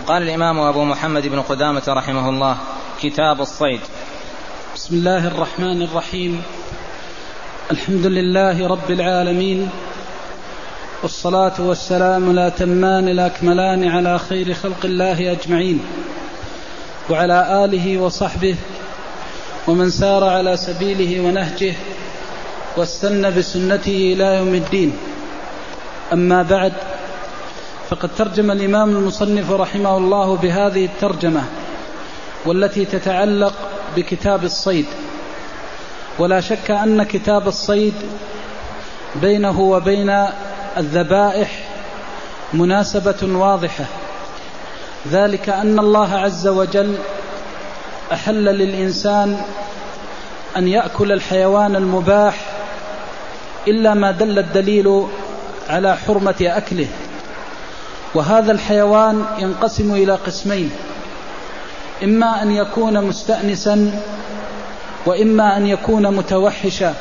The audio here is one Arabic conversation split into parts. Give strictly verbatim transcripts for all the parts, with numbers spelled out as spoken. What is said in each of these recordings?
قال الإمام أبو محمد بن قدامة رحمه الله: كتاب الصيد. بسم الله الرحمن الرحيم. الحمد لله رب العالمين، والصلاة والسلام الأتمان الأكملان على خير خلق الله أجمعين، وعلى آله وصحبه ومن سار على سبيله ونهجه واستنى بسنته إلى يوم الدين. أما بعد، فقد ترجم الإمام المصنف رحمه الله بهذه الترجمة والتي تتعلق بكتاب الصيد. ولا شك أن كتاب الصيد بينه وبين الذبائح مناسبة واضحة، ذلك أن الله عز وجل أحل للإنسان أن يأكل الحيوان المباح إلا ما دل الدليل على حرمة أكله. وهذا الحيوان ينقسم إلى قسمين: إما أن يكون مستأنسا، وإما أن يكون متوحشا.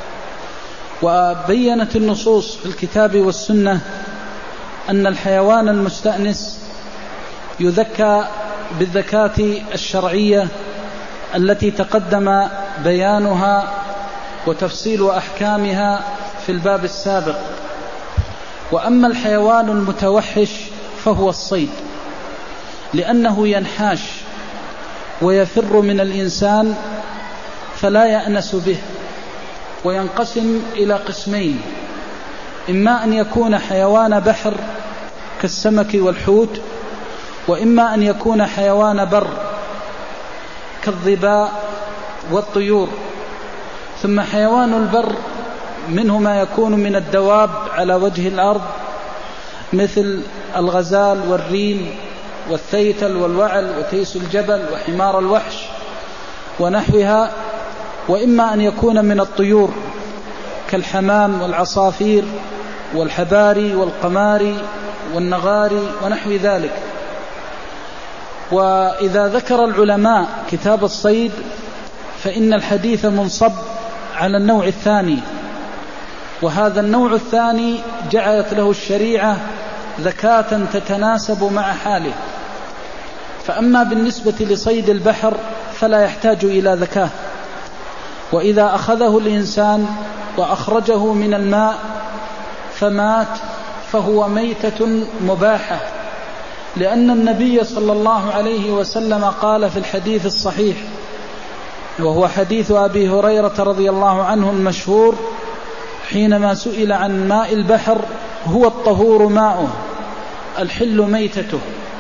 وبينت النصوص في الكتاب والسنة أن الحيوان المستأنس يذكى بالذكاة الشرعية التي تقدم بيانها وتفصيل أحكامها في الباب السابق. وأما الحيوان المتوحش فهو الصيد، لأنه ينحاش ويفر من الإنسان فلا يأنس به، وينقسم إلى قسمين: إما أن يكون حيوان بحر كالسمك والحوت، وإما أن يكون حيوان بر كالظباء والطيور. ثم حيوان البر منه ما يكون من الدواب على وجه الأرض مثل الغزال والرين والثيتل والوعل وتيس الجبل وحمار الوحش ونحوها. وإما أن يكون من الطيور كالحمام والعصافير والحباري والقماري والنغاري ونحو ذلك. وإذا ذكر العلماء كتاب الصيد فإن الحديث منصب على النوع الثاني، وهذا النوع الثاني جعلت له الشريعة ذكاة تتناسب مع حاله. فأما بالنسبة لصيد البحر فلا يحتاج إلى ذكاة، وإذا أخذه الإنسان وأخرجه من الماء فمات فهو ميتة مباحة، لأن النبي صلى الله عليه وسلم قال في الحديث الصحيح، وهو حديث أبي هريرة رضي الله عنه المشهور، حينما سئل عن ماء البحر: هو الطهور ماؤه الحل ميتته.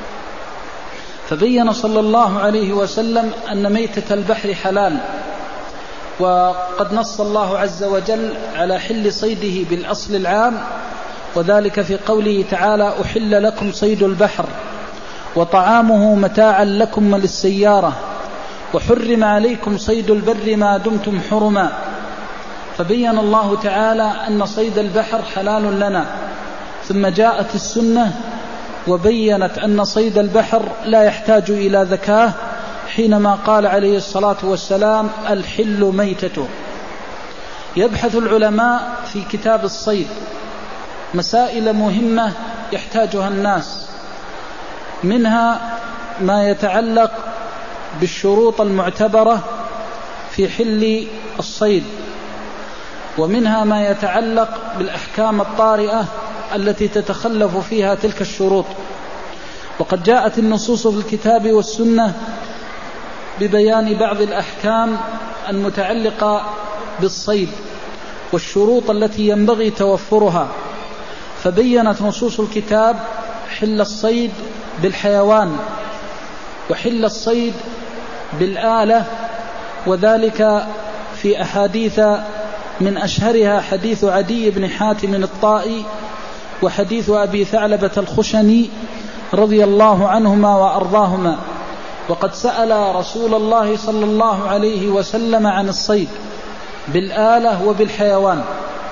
فبين صلى الله عليه وسلم أن ميتة البحر حلال، وقد نص الله عز وجل على حل صيده بالأصل العام، وذلك في قوله تعالى: أحل لكم صيد البحر وطعامه متاعا لكم وللسيارة وحرم عليكم صيد البر ما دمتم حرما. فبين الله تعالى أن صيد البحر حلال لنا. ثم جاءت السنة وبينت أن صيد البحر لا يحتاج إلى ذكاة، حينما قال عليه الصلاة والسلام: الحل ميتته. يبحث العلماء في كتاب الصيد مسائل مهمة يحتاجها الناس، منها ما يتعلق بالشروط المعتبرة في حل الصيد، ومنها ما يتعلق بالأحكام الطارئة التي تتخلف فيها تلك الشروط. وقد جاءت النصوص في الكتاب والسنة ببيان بعض الأحكام المتعلقة بالصيد والشروط التي ينبغي توفرها. فبينت نصوص الكتاب حل الصيد بالحيوان، وحل الصيد بالآلة، وذلك في أحاديث من أشهرها حديث عدي بن حاتم الطائي، وحديث أبي ثعلبة الخشني رضي الله عنهما وأرضاهما. وقد سأل رسول الله صلى الله عليه وسلم عن الصيد بالآلة وبالحيوان،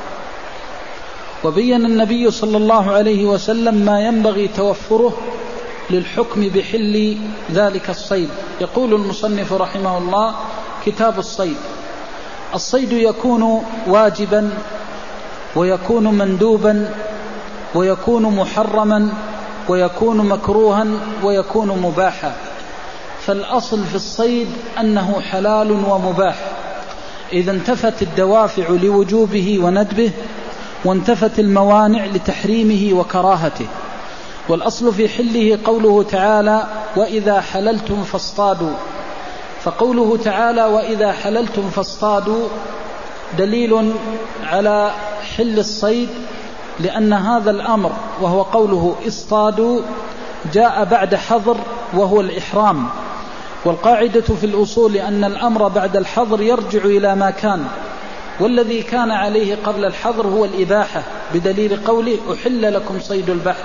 وبين النبي صلى الله عليه وسلم ما ينبغي توفره للحكم بحل ذلك الصيد. يقول المصنف رحمه الله: كتاب الصيد. الصيد يكون واجبا، ويكون مندوبا، ويكون محرما، ويكون مكروها ويكون مباحا. فالأصل في الصيد أنه حلال ومباح إذا انتفت الدوافع لوجوبه وندبه، وانتفت الموانع لتحريمه وكراهته. والأصل في حله قوله تعالى: وإذا حللتم فاصطادوا. فقوله تعالى: وإذا حللتم فاصطادوا دليل على حل الصيد، لأن هذا الأمر وهو قوله اصطادوا جاء بعد حظر وهو الإحرام. والقاعدة في الأصول أن الأمر بعد الحظر يرجع إلى ما كان، والذي كان عليه قبل الحظر هو الإباحة، بدليل قوله: أحل لكم صيد البحر.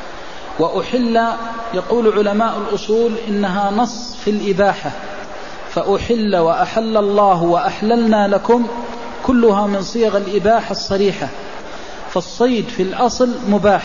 وأحل يقول علماء الأصول إنها نص في الإباحة، فأحل وأحل الله وأحللنا لكم كلها من صيغ الإباحة الصريحة. فالصيد في الأصل مباح،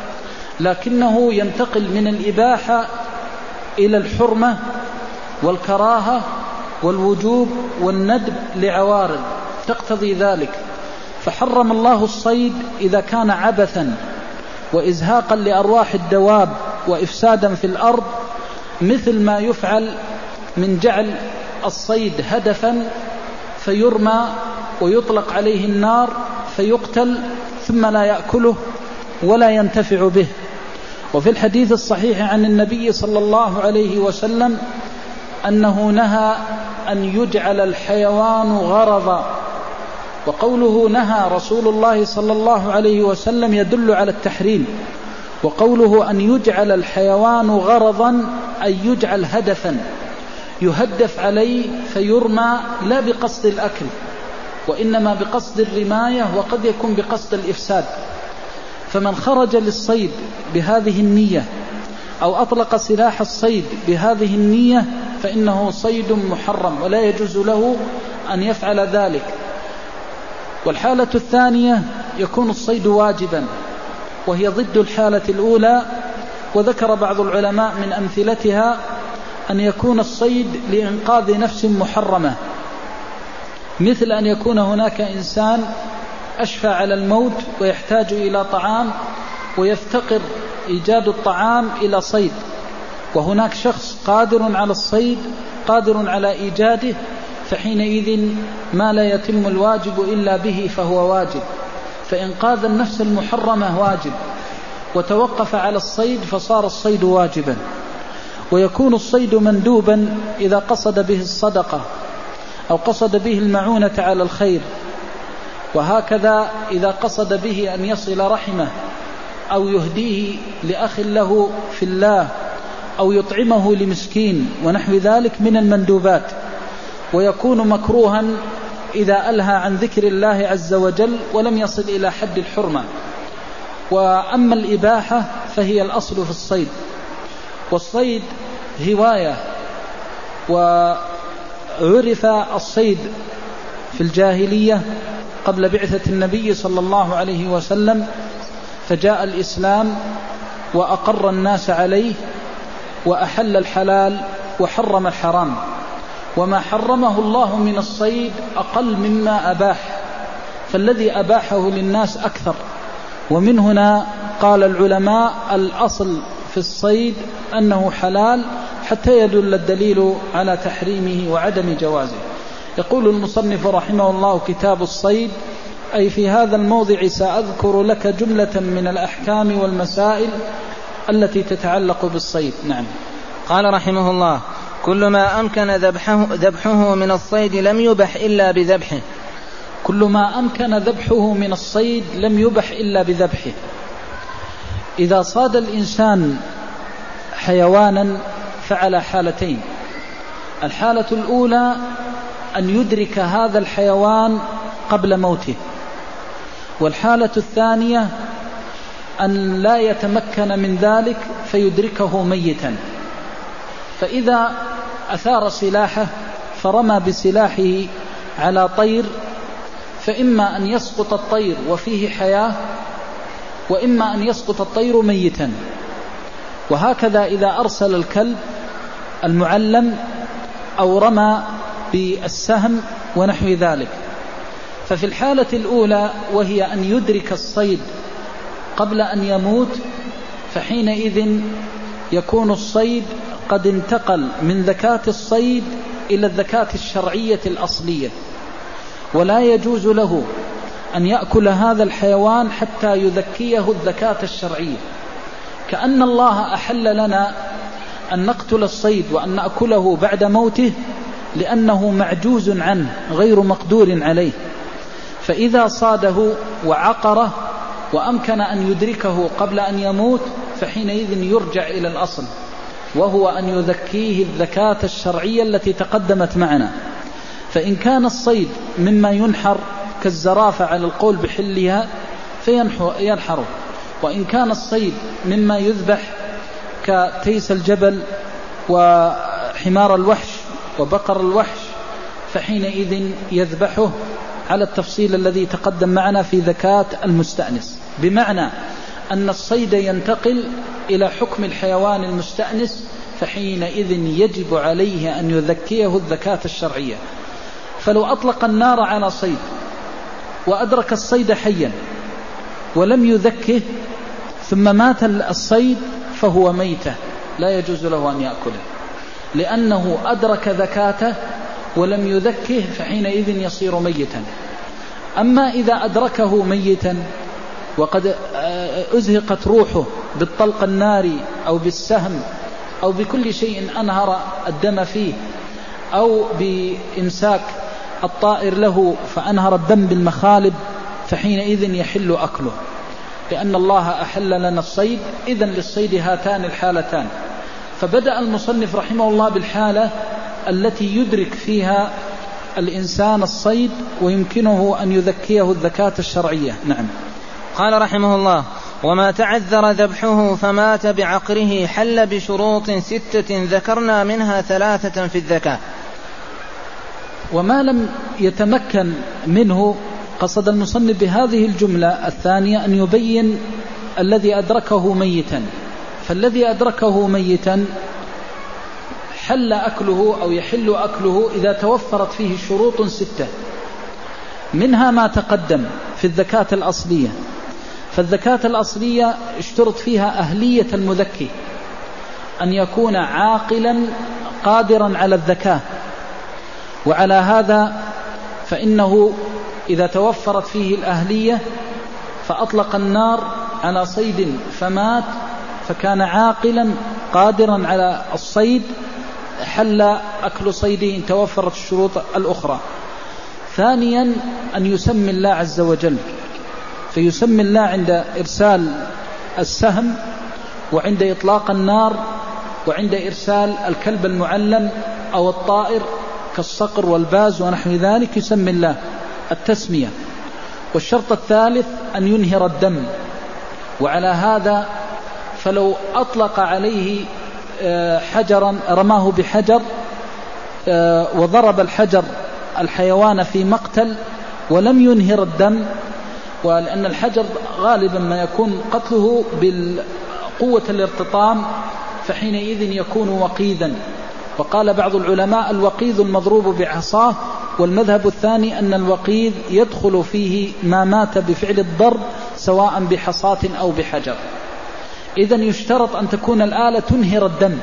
لكنه ينتقل من الإباحة إلى الحرمة والكراهة والوجوب والندب لعوارض تقتضي ذلك. فحرم الله الصيد إذا كان عبثا وإزهاقا لأرواح الدواب وإفسادا في الأرض، مثل ما يفعل من جعل الصيد هدفا فيرمى ويطلق عليه النار فيقتل ثم لا يأكله ولا ينتفع به. وفي الحديث الصحيح عن النبي صلى الله عليه وسلم أنه نهى أن يجعل الحيوان غرضا. وقوله نهى رسول الله صلى الله عليه وسلم يدل على التحريم. وقوله أن يجعل الحيوان غرضا أي يجعل هدفا يهدف عليه فيرمى، لا بقصد الأكل وإنما بقصد الرماية، وقد يكون بقصد الإفساد. فمن خرج للصيد بهذه النية أو أطلق سلاح الصيد بهذه النية فإنه صيد محرم ولا يجوز له أن يفعل ذلك. والحالة الثانية يكون الصيد واجبا، وهي ضد الحالة الأولى. وذكر بعض العلماء من أمثلتها أن يكون الصيد لإنقاذ نفس محرمة، مثل أن يكون هناك إنسان أشفى على الموت ويحتاج إلى طعام ويفتقر إيجاد الطعام إلى صيد، وهناك شخص قادر على الصيد قادر على إيجاده، فحينئذ ما لا يتم الواجب إلا به فهو واجب. فإنقاذ النفس المحرمة واجب، وتوقف على الصيد فصار الصيد واجبا. ويكون الصيد مندوبا إذا قصد به الصدقة أو قصد به المعونة على الخير، وهكذا إذا قصد به أن يصل رحمه أو يهديه لأخ له في الله أو يطعمه لمسكين ونحو ذلك من المندوبات. ويكون مكروها إذا ألهى عن ذكر الله عز وجل ولم يصل إلى حد الحرمة. وأما الإباحة فهي الأصل في الصيد. والصيد هواية، وعرف الصيد في الجاهلية قبل بعثة النبي صلى الله عليه وسلم، فجاء الإسلام وأقر الناس عليه وأحل الحلال وحرم الحرام. وما حرمه الله من الصيد أقل مما أباح، فالذي أباحه للناس أكثر. ومن هنا قال العلماء الأصل في الصيد أنه حلال حتى يدل الدليل على تحريمه وعدم جوازه. يقول المصنف رحمه الله: كتاب الصيد، أي في هذا الموضع سأذكر لك جملة من الأحكام والمسائل التي تتعلق بالصيد. نعم. قال رحمه الله: كل ما أمكن ذبحه, ذبحه من الصيد لم يبح إلا بذبحه. كل ما أمكن ذبحه من الصيد لم يبح إلا بذبحه. إذا صاد الإنسان حيوانا فعلى حالتين: الحالة الأولى أن يدرك هذا الحيوان قبل موته، والحالة الثانية أن لا يتمكن من ذلك فيدركه ميتا. فإذا أثار سلاحه فرمى بسلاحه على طير، فإما أن يسقط الطير وفيه حياة، وإما أن يسقط الطير ميتا. وهكذا إذا أرسل الكلب المعلم أو رمى بالسهم ونحو ذلك. ففي الحالة الأولى وهي أن يدرك الصيد قبل أن يموت فحينئذ يكون الصيد قد انتقل من ذكاة الصيد إلى الذكاة الشرعية الأصلية، ولا يجوز له أن يأكل هذا الحيوان حتى يذكيه الذكاة الشرعية. كأن الله أحل لنا أن نقتل الصيد وأن نأكله بعد موته لأنه معجوز عنه غير مقدور عليه، فإذا صاده وعقره وأمكن أن يدركه قبل أن يموت فحينئذ يرجع إلى الأصل، وهو أن يذكيه الذكاة الشرعية التي تقدمت معنا. فإن كان الصيد مما ينحر كالزرافة على القول بحلها فينحره، وإن كان الصيد مما يذبح كتيس الجبل وحمار الوحش وبقر الوحش فحينئذ يذبحه على التفصيل الذي تقدم معنا في ذكاة المستأنس، بمعنى أن الصيد ينتقل إلى حكم الحيوان المستأنس، فحينئذ يجب عليه أن يذكيه الذكاة الشرعية. فلو أطلق النار على صيد وأدرك الصيد حيا ولم يذكه ثم مات الصيد فهو ميتة، لا يجوز له أن يأكله، لأنه أدرك ذكاته ولم يذكه فحينئذ يصير ميتا. أما إذا أدركه ميتا وقد أزهقت روحه بالطلق الناري أو بالسهم أو بكل شيء أنهر الدم فيه أو بإمساك الطائر له فأنهر الدم بالمخالب فحينئذ يحل أكله، لأن الله أحل لنا الصيد. إذن للصيد هاتان الحالتان. فبدأ المصنف رحمه الله بالحالة التي يدرك فيها الإنسان الصيد ويمكنه أن يذكيه الذكاة الشرعية. نعم. قال رحمه الله: وما تعذر ذبحه فمات بعقره حل بشروط ستة ذكرنا منها ثلاثة في الذكاة. وما لم يتمكن منه قصد المصنف بهذه الجملة الثانية أن يبين الذي أدركه ميتا. فالذي أدركه ميتا حل أكله أو يحل أكله إذا توفرت فيه شروط ستة، منها ما تقدم في الذكاة الأصلية. فالذكاة الأصلية اشترط فيها أهلية المذكي، أن يكون عاقلا قادرا على الذكاة. وعلى هذا فإنه إذا توفرت فيه الأهلية فأطلق النار على صيد فمات فكان عاقلا قادرا على الصيد حل أكل صيده إن توفرت الشروط الأخرى. ثانيا أن يسمي الله عز وجل، فيسمي الله عند إرسال السهم وعند إطلاق النار وعند إرسال الكلب المعلم أو الطائر كالصقر والباز ونحو ذلك يسمي الله التسمية. والشرط الثالث أن ينهر الدم. وعلى هذا فلو أطلق عليه حجرا رماه بحجر وضرب الحجر الحيوان في مقتل ولم ينهر الدم، ولأن الحجر غالبا ما يكون قتله بالقوة الارتطام فحينئذ يكون وقيدا. وقال بعض العلماء الوقيذ المضروب بعصاه، والمذهب الثاني أن الوقيذ يدخل فيه ما مات بفعل الضرب سواء بحصاة أو بحجر. إذن يشترط أن تكون الآلة تنهر الدم.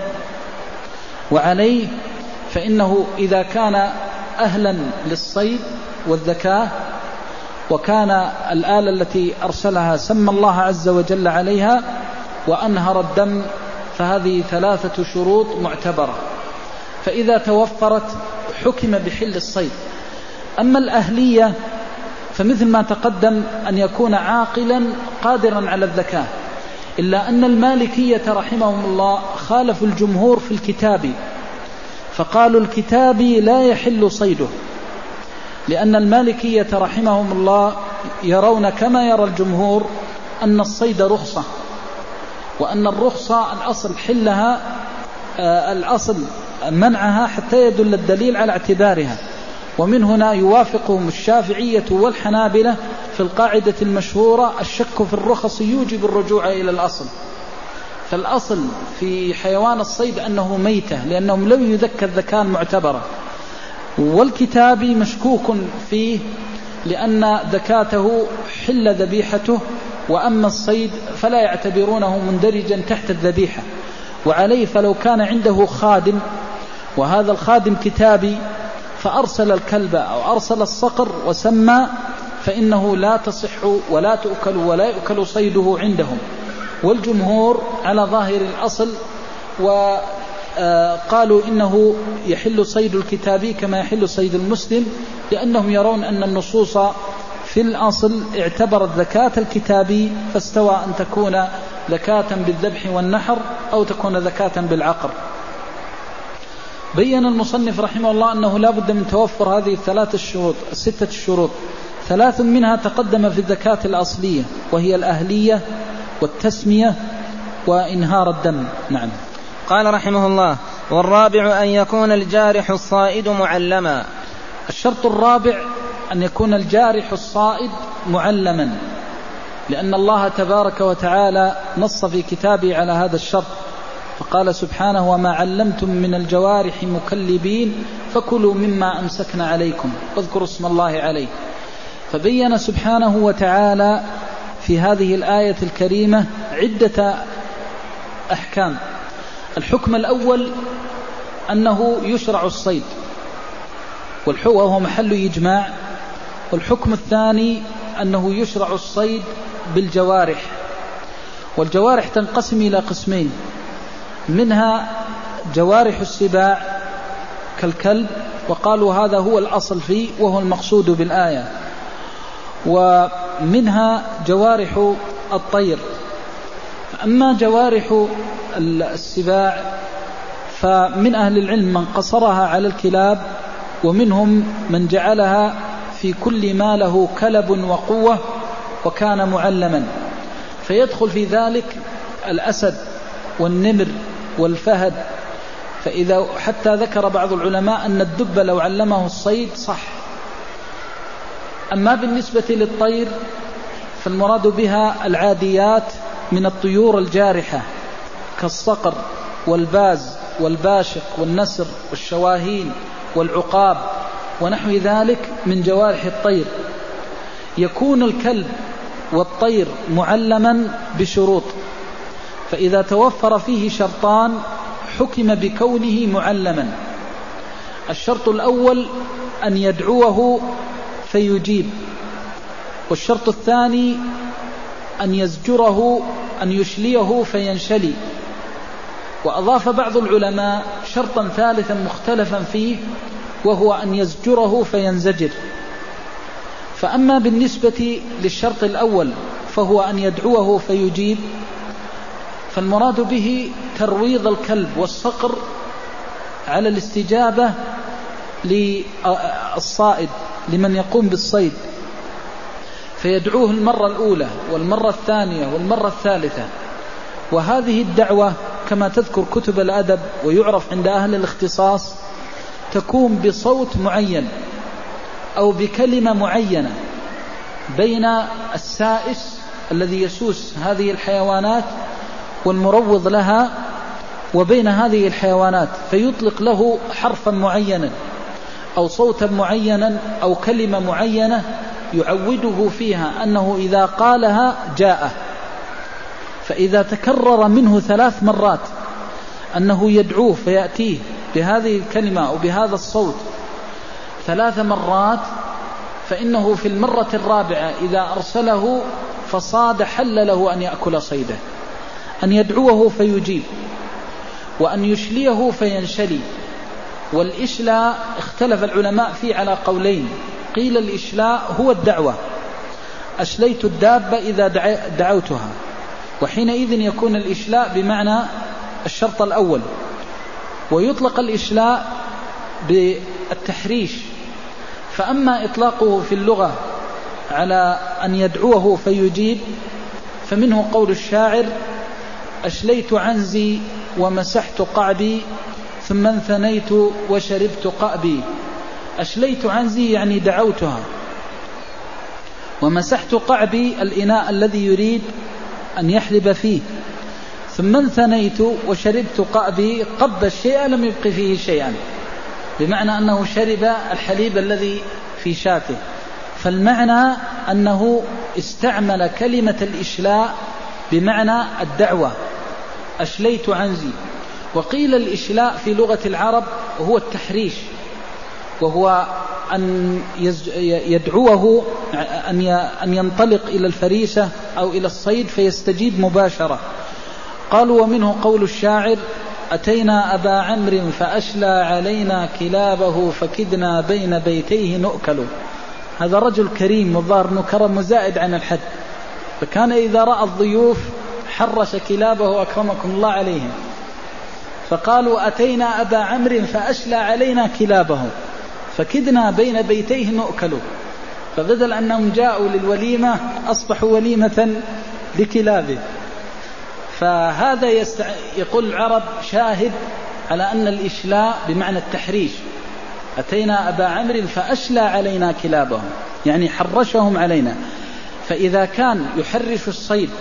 وعليه فإنه إذا كان أهلا للصيد والذكاة وكان الآلة التي أرسلها سمى الله عز وجل عليها وأنهر الدم فهذه ثلاثة شروط معتبرة. فإذا توفرت حكم بحل الصيد. أما الأهلية فمثل ما تقدم أن يكون عاقلا قادرا على الذكاة، إلا أن المالكية رحمهم الله خالفوا الجمهور في الكتاب، فقالوا الكتابي لا يحل صيده، لأن المالكية رحمهم الله يرون كما يرى الجمهور أن الصيد رخصة، وأن الرخصة الأصل حلها الأصل منعها حتى يدل الدليل على اعتبارها. ومن هنا يوافقهم الشافعية والحنابلة في القاعدة المشهورة: الشك في الرخص يوجب الرجوع إلى الأصل. فالأصل في حيوان الصيد أنه ميتة، لأنهم لم يذكر الذكاة المعتبرة. والكتابي مشكوك فيه لأن ذكاته حل ذبيحته وأما الصيد فلا يعتبرونه مندرجا تحت الذبيحة. وعليه فلو كان عنده خادم وهذا الخادم كتابي فأرسل الكلب أو أرسل الصقر وسمى فإنه لا تصح ولا تؤكل ولا يؤكل صيده عندهم. والجمهور على ظاهر الأصل وقالوا إنه يحل صيد الكتابي كما يحل صيد المسلم، لأنهم يرون أن النصوص في الأصل اعتبرت زكاة الكتابي، فاستوى أن تكون زكاة بالذبح والنحر أو تكون زكاة بالعقر. بين المصنف رحمه الله أنه لا بد من توفر هذه الثلاث الشروط الستة الشروط، ثلاث منها تقدم في الزكاة الأصلية وهي الأهلية والتسمية وإنهار الدم. نعم. قال رحمه الله: والرابع أن يكون الجارح الصائد معلما. الشرط الرابع أن يكون الجارح الصائد معلما، لأن الله تبارك وتعالى نص في كتابه على هذا الشرط، فقال سبحانه: وما علمتم من الجوارح مكلبين فكلوا مما أمسكنا عليكم واذكروا اسم الله عليه. فبين سبحانه وتعالى في هذه الآية الكريمة عدة أحكام. الحكم الأول أنه يشرع الصيد وهو محل إجماع. والحكم الثاني أنه يشرع الصيد بالجوارح، والجوارح تنقسم إلى قسمين، منها جوارح السباع كالكلب، وقالوا هذا هو الأصل فيه وهو المقصود بالآية، ومنها جوارح الطير. أما جوارح السباع فمن أهل العلم من قصرها على الكلاب، ومنهم من جعلها في كل ما له كلب وقوة وكان معلما، فيدخل في ذلك الأسد والنمر والفهد. فإذا حتى ذكر بعض العلماء أن الدب لو علمه الصيد صح. أما بالنسبة للطير فالمراد بها العاديات من الطيور الجارحة كالصقر والباز والباشق والنسر والشواهين والعقاب ونحو ذلك من جوارح الطير. يكون الكلب والطير معلما بشروط، فإذا توفر فيه شرطان حكم بكونه معلما. الشرط الأول أن يدعوه فيجيب، والشرط الثاني أن يزجره أن يشليه فينشلي. وأضاف بعض العلماء شرطا ثالثا مختلفا فيه وهو أن يزجره فينزجر. فأما بالنسبة للشرط الأول فهو أن يدعوه فيجيب، فالمراد به ترويض الكلب والصقر على الاستجابة للصائد لمن يقوم بالصيد، فيدعوه المرة الأولى والمرة الثانية والمرة الثالثة. وهذه الدعوة كما تذكر كتب الأدب ويعرف عند أهل الاختصاص تكون بصوت معين أو بكلمة معينة بين السائس الذي يسوس هذه الحيوانات والمروض لها وبين هذه الحيوانات، فيطلق له حرفا معينا أو صوتا معينا أو كلمة معينة يعوده فيها أنه إذا قالها جاءه. فإذا تكرر منه ثلاث مرات أنه يدعوه فيأتيه بهذه الكلمة أو بهذا الصوت ثلاث مرات، فإنه في المرة الرابعة إذا أرسله فصاد حل له أن يأكل صيده. أن يدعوه فيجيب، وأن يشليه فينشلي. والإشلاء اختلف العلماء فيه على قولين، قيل الإشلاء هو الدعوة، أشليت الدابة إذا دعوتها، وحينئذ يكون الإشلاء بمعنى الشرط الأول. ويطلق الإشلاء بالتحريش. فأما إطلاقه في اللغة على أن يدعوه فيجيب فمنه قول الشاعر: أشليت عنزي ومسحت قعبي ثم انثنيت وشربت قأبي. أشليت عنزي يعني دعوتها، ومسحت قعبي الإناء الذي يريد أن يحلب فيه، ثم انثنيت وشربت قأبي قب الشيء لم يبق فيه شيئا، بمعنى أنه شرب الحليب الذي في شاته. فالمعنى أنه استعمل كلمة الإشلاء بمعنى الدعوة، أشليت عنزي. وقيل الإشلاء في لغة العرب هو التحريش، وهو أن يدعوه أن ينطلق إلى الفريسة أو إلى الصيد فيستجيب مباشرة. قالوا ومنه قول الشاعر: أتينا أبا عمرو فأشلى علينا كلابه فكدنا بين بيتيه نؤكل. هذا رجل كريم، والظاهر أنه كرم زائد عن الحد، فكان إذا رأى الضيوف حرش كلابه أكرمكم الله عليهم. فقالوا: أتينا أبا عمرو فأشلى علينا كلابه فكدنا بين بيتيه نؤكل. فبدل أنهم جاءوا للوليمة أصبحوا وليمة لكلابه. فهذا يستع... يقول العرب شاهد على أن الإشلاء بمعنى التحريش. أتينا أبا عمرو فأشلى علينا كلابهم، يعني حرشهم علينا. فإذا كان يحرش الصيد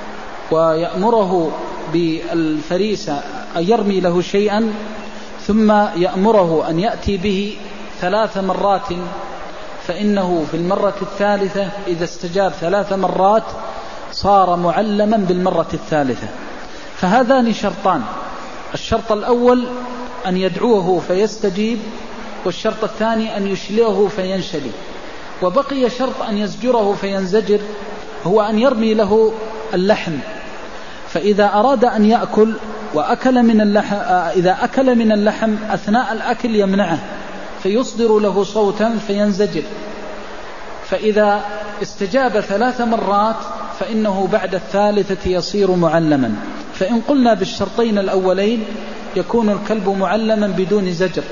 ويأمره بالفريسة أن يرمي له شيئا ثم يأمره أن يأتي به ثلاث مرات، فإنه في المرة الثالثة إذا استجاب ثلاث مرات صار معلما بالمرة الثالثة. فهذان شرطان: الشرط الأول أن يدعوه فيستجيب، والشرط الثاني أن يشليه فينشلي. وبقي شرط أن يزجره فينزجر، هو أن يرمي له اللحم. فإذا أراد أن يأكل وأكل من اللحم، إذا أكل من اللحم أثناء الأكل يمنعه فيصدر له صوتا فينزجر. فإذا استجاب ثلاث مرات فإنه بعد الثالثة يصير معلما. فإن قلنا بالشرطين الأولين يكون الكلب معلما بدون زجر.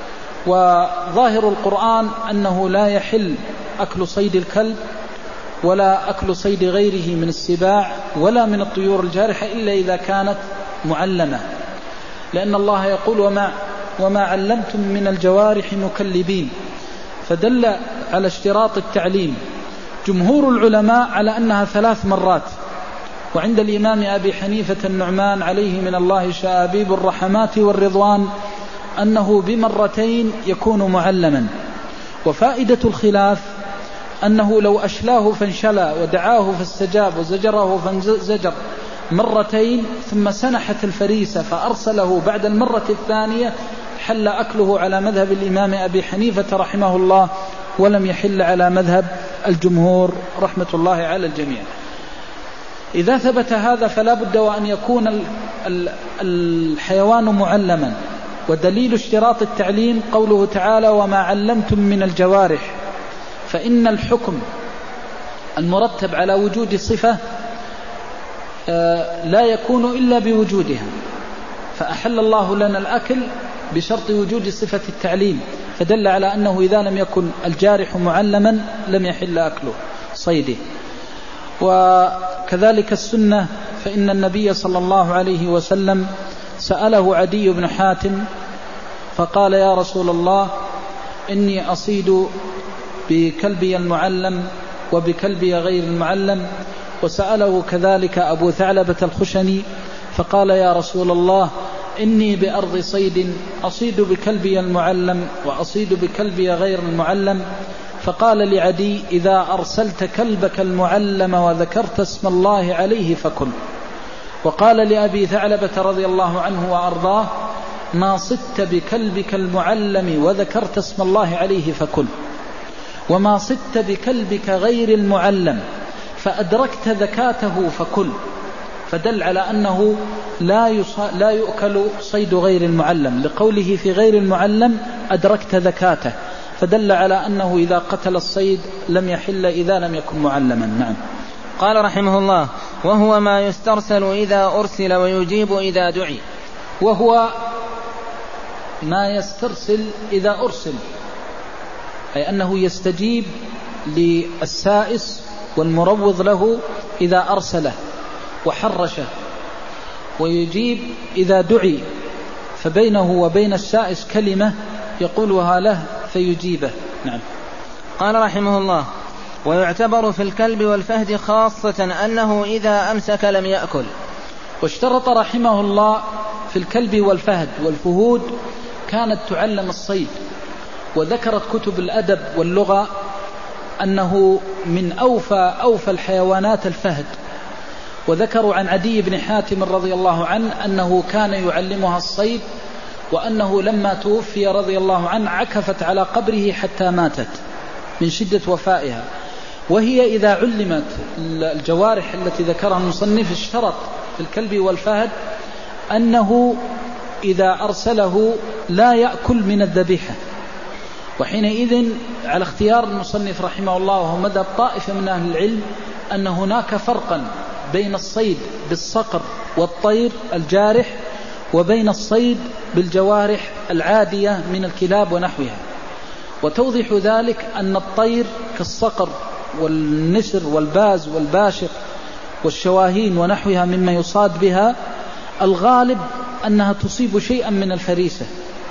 وظاهر القرآن أنه لا يحل أكل صيد الكلب ولا أكل صيد غيره من السباع ولا من الطيور الجارحة إلا إذا كانت معلمة، لأن الله يقول: وما, وما علمتم من الجوارح مكلبين، فدل على اشتراط التعليم. جمهور العلماء على أنها ثلاث مرات، وعند الإمام أبي حنيفة النعمان عليه من الله شآبيب الرحمات والرضوان أنه بمرتين يكون معلما. وفائدة الخلاف أنه لو أشلاه فانشلى ودعاه فاستجاب وزجره فانزجر مرتين ثم سنحت الفريسة فأرسله بعد المرة الثانية حل أكله على مذهب الإمام أبي حنيفة رحمه الله، ولم يحل على مذهب الجمهور رحمة الله على الجميع. إذا ثبت هذا فلا بد وأن يكون الحيوان معلما. ودليل اشتراط التعليم قوله تعالى: وما علمتم من الجوارح. فإن الحكم المرتب على وجود صفة لا يكون إلا بوجودها، فأحل الله لنا الأكل بشرط وجود صفة التعليم، فدل على أنه إذا لم يكن الجارح معلما لم يحل أكله صيده. وكذلك السنة، فإن النبي صلى الله عليه وسلم سأله عدي بن حاتم فقال: يا رسول الله، إني أصيد بكلبي المعلم وبكلبي غير المعلم. وسأله كذلك أبو ثعلبة الخشني فقال: يا رسول الله، إني بأرض صيد أصيد بكلبي المعلم وأصيد بكلبي غير المعلم. فقال لعدي: إذا أرسلت كلبك المعلم وذكرت اسم الله عليه فكل. وقال لأبي ثعلبة رضي الله عنه وأرضاه: ما صدت بكلبك المعلم وذكرت اسم الله عليه فكل، وما صدت بكلبك غير المعلم فأدركت ذكاته فكل. فدل على أنه لا, لا يؤكل صيد غير المعلم، لقوله في غير المعلم أدركت ذكاته، فدل على أنه إذا قتل الصيد لم يحل إذا لم يكن معلما. نعم. قال رحمه الله: وهو ما يسترسل إذا أرسل ويجيب إذا دعي. وهو ما يسترسل إذا أرسل، أي أنه يستجيب للسائس والمروض له إذا أرسله وحرشه، ويجيب إذا دعي، فبينه وبين السائس كلمة يقولها له فيجيبه. نعم. قال رحمه الله: ويعتبر في الكلب والفهد خاصة أنه إذا أمسك لم يأكل. واشترط رحمه الله في الكلب والفهد والفهود كانت تعلم الصيد، وذكرت كتب الأدب واللغة أنه من أوفى أوفى الحيوانات الفهد. وذكروا عن عدي بن حاتم رضي الله عنه أنه كان يعلمها الصيد، وأنه لما توفي رضي الله عنه عكفت على قبره حتى ماتت من شدة وفائها. وهي إذا علمت الجوارح التي ذكرها المصنف اشترط في الكلب والفهد أنه إذا أرسله لا يأكل من الذبيحة. وحينئذ على اختيار المصنف رحمه الله وهو مذهب طائفة من أهل العلم أن هناك فرقا بين الصيد بالصقر والطير الجارح وبين الصيد بالجوارح العادية من الكلاب ونحوها. وتوضح ذلك أن الطير كالصقر والنسر والباز والباشق والشواهين ونحوها مما يصاد بها الغالب أنها تصيب شيئا من الفريسة،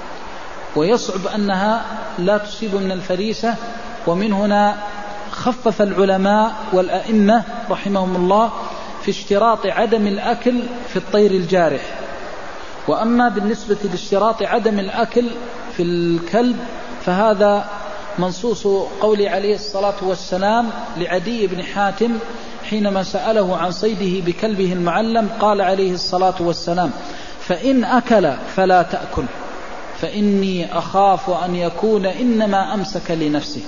ويصعب أنها لا تصيب من الفريسة. ومن هنا خفف العلماء والأئمة رحمهم الله في اشتراط عدم الأكل في الطير الجارح. وأما بالنسبة لاشتراط عدم الأكل في الكلب فهذا منصوص قول عليه الصلاة والسلام لعدي بن حاتم حينما سأله عن صيده بكلبه المعلم، قال عليه الصلاة والسلام: فإن أكل فلا تأكل فإني أخاف أن يكون إنما أمسك لنفسه.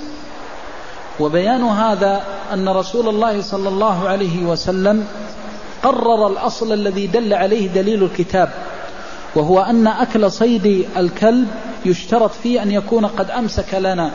وبيان هذا أن رسول الله صلى الله عليه وسلم قرر الأصل الذي دل عليه دليل الكتاب، وهو أن أكل صيد الكلب يشترط فيه أن يكون قد أمسك لنا.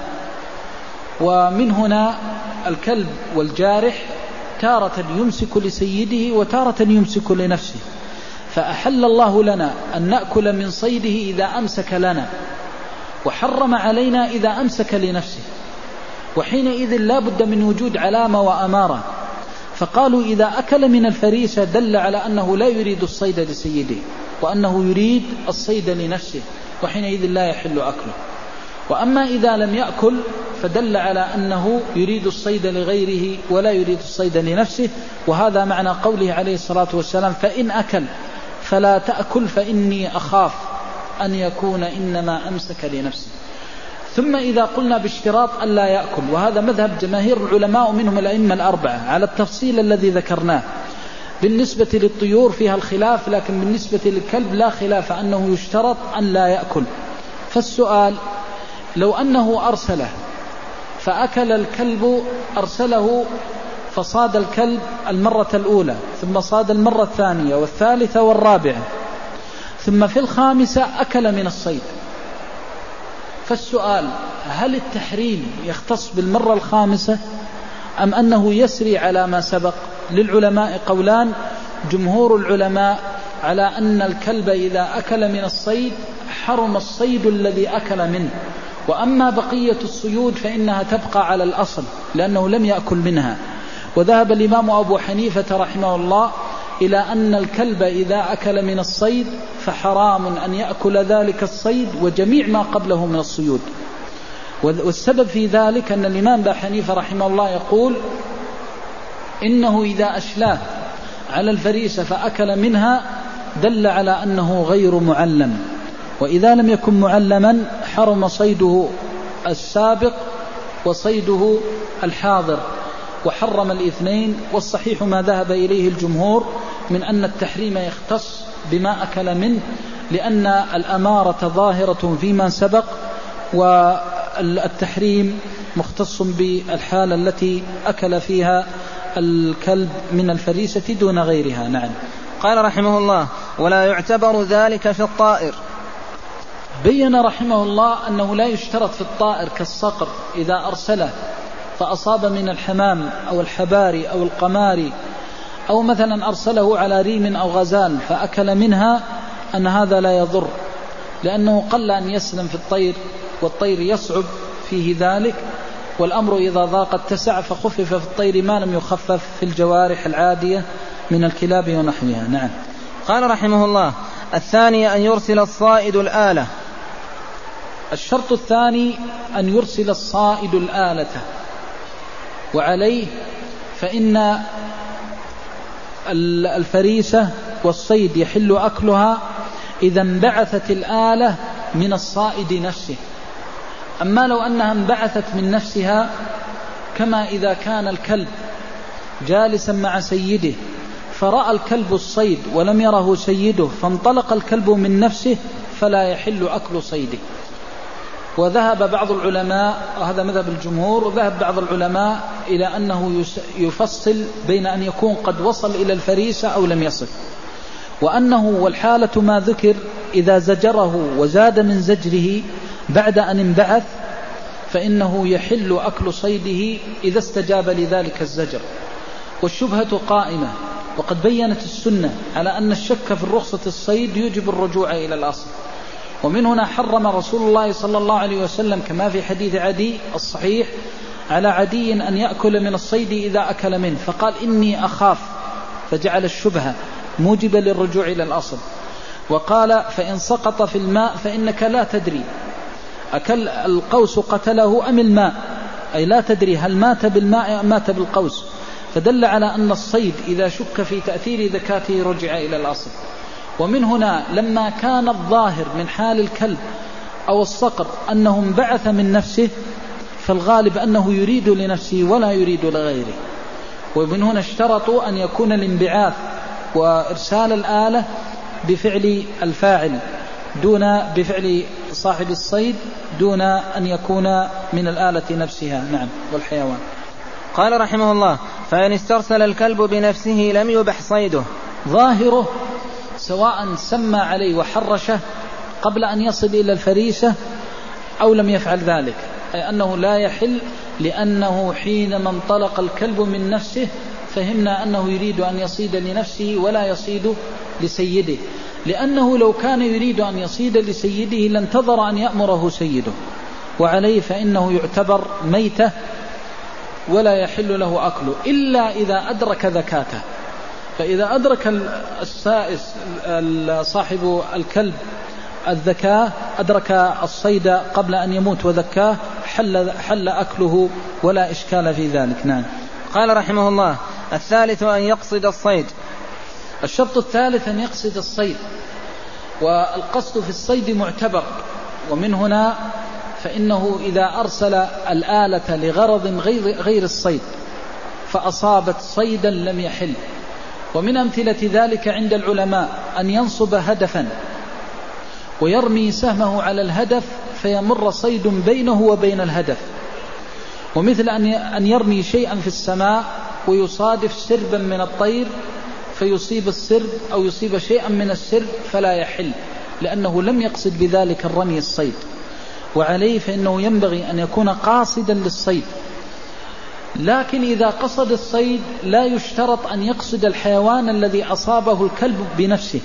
ومن هنا الكلب والجارح تارة يمسك لسيده وتارة يمسك لنفسه، فأحل الله لنا أن نأكل من صيده إذا أمسك لنا، وحرم علينا إذا أمسك لنفسه. وحينئذ لا بد من وجود علامة وأمارة، فقالوا إذا أكل من الفريسة دل على أنه لا يريد الصيد لسيده وأنه يريد الصيد لنفسه، وحينئذ لا يحل أكله. وأما إذا لم يأكل فدل على أنه يريد الصيد لغيره ولا يريد الصيد لنفسه. وهذا معنى قوله عليه الصلاة والسلام: فإن أكل فلا تأكل فإني أخاف أن يكون إنما أمسك لنفسه. ثم إذا قلنا باشتراط أن لا يأكل، وهذا مذهب جماهير العلماء ومنهم الأئمة الأربعة على التفصيل الذي ذكرناه. بالنسبة للطيور فيها الخلاف، لكن بالنسبة للكلب لا خلاف أنه يشترط أن لا يأكل. فالسؤال: لو أنه أرسله فأكل الكلب، أرسله فصاد الكلب المرة الأولى، ثم صاد المرة الثانية والثالثة والرابعة، ثم في الخامسة أكل من الصيد، فالسؤال: هل التحريم يختص بالمرة الخامسة أم أنه يسري على ما سبق؟ للعلماء قولان. جمهور العلماء على أن الكلب إذا أكل من الصيد حرم الصيد الذي أكل منه، وأما بقية الصيود فإنها تبقى على الأصل لأنه لم يأكل منها. وذهب الإمام أبو حنيفة رحمه الله إلى أن الكلب إذا أكل من الصيد فحرام أن يأكل ذلك الصيد وجميع ما قبله من الصيود. والسبب في ذلك أن الإمام أبو حنيفة رحمه الله يقول إنه إذا أشلاه على الفريسة فأكل منها دل على أنه غير معلم، وإذا لم يكن معلما حرم صيده السابق وصيده الحاضر، وحرم الاثنين. والصحيح ما ذهب إليه الجمهور من أن التحريم يختص بما أكل منه، لأن الأمارة ظاهرة فيما سبق، والتحريم مختص بالحالة التي أكل فيها الكلب من الفريسة دون غيرها. نعم. قال رحمه الله: ولا يعتبر ذلك في الطائر. بين رحمه الله أنه لا يشترط في الطائر كالصقر إذا أرسله فأصاب من الحمام أو الحباري أو القماري، أو مثلا أرسله على ريم أو غزال فأكل منها، أن هذا لا يضر، لأنه قل أن يسلم في الطير، والطير يصعب فيه ذلك، والأمر إذا ضاق اتسع، فخفف في الطير ما لم يخفف في الجوارح العادية من الكلاب ونحوها. نعم. قال رحمه الله: الثاني أن يرسل الصائد الآلة. الشرط الثاني أن يرسل الصائد الآلة، وعليه فإن الفريسة والصيد يحل أكلها إذا انبعثت الآلة من الصائد نفسه. أما لو أنها انبعثت من نفسها كما إذا كان الكلب جالسا مع سيده فرأى الكلب الصيد ولم يره سيده فانطلق الكلب من نفسه فلا يحل أكل صيده. وذهب بعض العلماء، وهذا مذهب الجمهور، وذهب بعض العلماء إلى أنه يفصل بين أن يكون قد وصل إلى الفريسة أو لم يصل، وأنه والحالة ما ذكر إذا زجره وزاد من زجره بعد أن انبعث فإنه يحل أكل صيده إذا استجاب لذلك الزجر. والشبهة قائمة، وقد بينت السنة على أن الشك في الرخصة الصيد يجب الرجوع إلى الأصل. ومن هنا حرم رسول الله صلى الله عليه وسلم كما في حديث عدي الصحيح على عدي أن يأكل من الصيد إذا أكل منه، فقال إني أخاف، فجعل الشبهة موجبة للرجوع إلى الأصل. وقال فإن سقط في الماء فإنك لا تدري أكل القوس قتله أم الماء، أي لا تدري هل مات بالماء أم مات بالقوس، فدل على أن الصيد إذا شك في تأثير ذكاته رجع إلى الأصل. ومن هنا لما كان الظاهر من حال الكلب أو الصقر أنه انبعث من نفسه فالغالب أنه يريد لنفسه ولا يريد لغيره. ومن هنا اشترطوا أن يكون الانبعاث وإرسال الآلة بفعل الفاعل دون بفعل صاحب الصيد دون أن يكون من الآلة نفسها. نعم. والحيوان. قال رحمه الله فإن استرسل الكلب بنفسه لم يبح صيده. ظاهره سواء سمى عليه وحرشه قبل أن يصل إلى الفريسة أو لم يفعل ذلك، أي أنه لا يحل، لأنه حينما انطلق الكلب من نفسه فهمنا أنه يريد أن يصيد لنفسه ولا يصيد لسيده، لأنه لو كان يريد أن يصيد لسيده لانتظر أن يأمره سيده، وعليه فإنه يعتبر ميتة ولا يحل له أكله إلا إذا أدرك ذكاته. فإذا أدرك السائس صاحب الكلب الذكاء أدرك الصيد قبل أن يموت وذكاه حل, حل أكله ولا إشكال في ذلك. نعم. قال رحمه الله الثالث أن يقصد الصيد. الشرط الثالث أن يقصد الصيد، والقصد في الصيد معتبر. ومن هنا فإنه إذا أرسل الآلة لغرض غير الصيد فأصابت صيدا لم يحل. ومن أمثلة ذلك عند العلماء أن ينصب هدفا ويرمي سهمه على الهدف فيمر صيد بينه وبين الهدف، ومثل أن يرمي شيئا في السماء ويصادف سربا من الطير فيصيب السرب أو يصيب شيئا من السرب فلا يحل، لأنه لم يقصد بذلك الرمي الصيد. وعليه فإنه ينبغي أن يكون قاصدا للصيد. لكن إذا قصد الصيد لا يشترط أن يقصد الحيوان الذي أصابه الكلب بنفسه،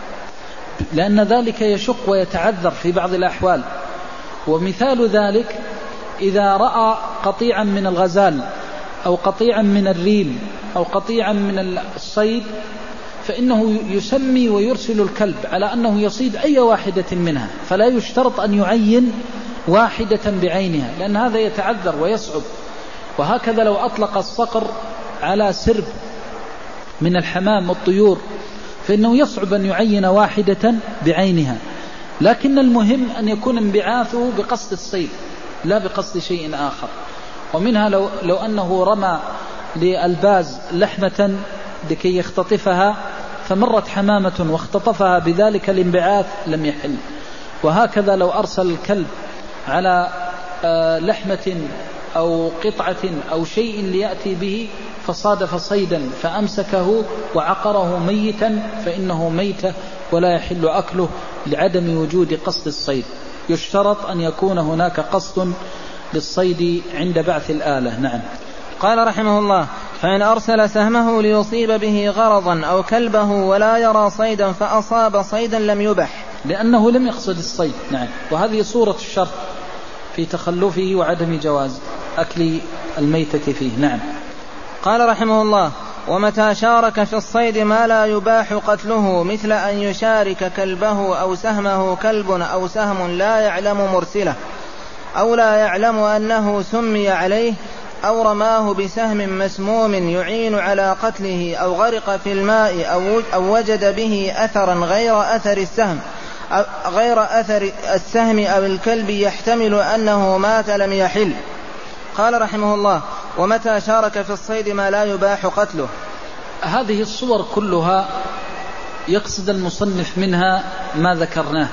لأن ذلك يشق ويتعذر في بعض الأحوال. ومثال ذلك إذا رأى قطيعا من الغزال أو قطيعا من الريم أو قطيعا من الصيد فإنه يسمي ويرسل الكلب على أنه يصيد أي واحدة منها، فلا يشترط أن يعين واحدة بعينها، لأن هذا يتعذر ويصعب. وهكذا لو أطلق الصقر على سرب من الحمام والطيور فإنه يصعب أن يعين واحدة بعينها، لكن المهم أن يكون انبعاثه بقصد الصيد لا بقصد شيء آخر. ومنها لو, لو أنه رمى للباز لحمة لكي يختطفها فمرت حمامة واختطفها بذلك الانبعاث لم يحل. وهكذا لو أرسل الكلب على لحمة أو قطعة أو شيء ليأتي به فصادف صيدا فأمسكه وعقره ميتا فإنه ميت ولا يحل أكله لعدم وجود قصد الصيد. يشترط أن يكون هناك قصد للصيد عند بعث الآلة. نعم. قال رحمه الله فإن أرسل سهمه ليصيب به غرضا أو كلبه ولا يرى صيدا فأصاب صيدا لم يبح، لأنه لم يقصد الصيد. نعم. وهذه صورة الشرط في تخلفه وعدم جواز أكل الميتة فيه. نعم. قال رحمه الله ومتى شارك في الصيد ما لا يباح قتله مثل أن يشارك كلبه أو سهمه كلب أو سهم لا يعلم مرسله أو لا يعلم أنه سمي عليه أو رماه بسهم مسموم يعين على قتله أو غرق في الماء أو وجد به أثرا غير أثر السهم غير أثر السهم أو الكلب يحتمل أنه مات لم يحل. قال رحمه الله ومتى شارك في الصيد ما لا يباح قتله. هذه الصور كلها يقصد المصنف منها ما ذكرناه،